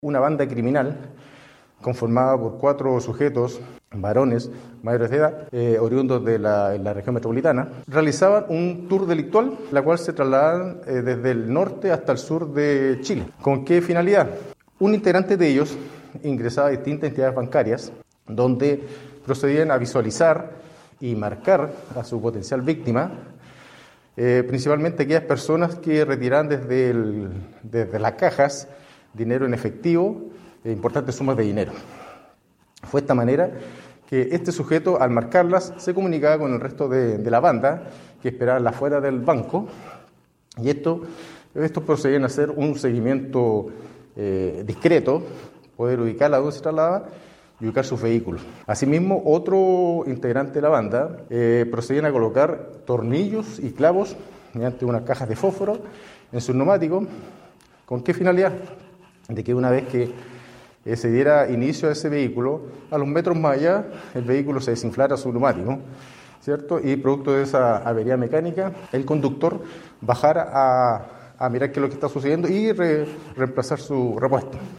Una banda criminal conformada por 4 sujetos, varones, mayores de edad, oriundos de la región metropolitana, realizaban un tour delictual, la cual se trasladaban desde el norte hasta el sur de Chile. ¿Con qué finalidad? Un integrante de ellos ingresaba a distintas entidades bancarias, donde procedían a visualizar y marcar a su potencial víctima, principalmente aquellas personas que retiraban desde las cajas dinero en efectivo, importantes sumas de dinero. Fue de esta manera que este sujeto, al marcarlas, se comunicaba con el resto de la banda que esperaban afuera del banco, y estos procedían a hacer un seguimiento discreto, poder ubicar a dónde se trasladaban y ubicar sus vehículos. Asimismo, otro integrante de la banda procedían a colocar tornillos y clavos mediante unas cajas de fósforo en sus neumáticos. ¿Con qué finalidad? De que una vez que se diera inicio a ese vehículo, a los metros más allá, el vehículo se desinflara su neumático, ¿cierto? Y producto de esa avería mecánica, el conductor bajara a mirar qué es lo que está sucediendo y reemplazar su repuesto.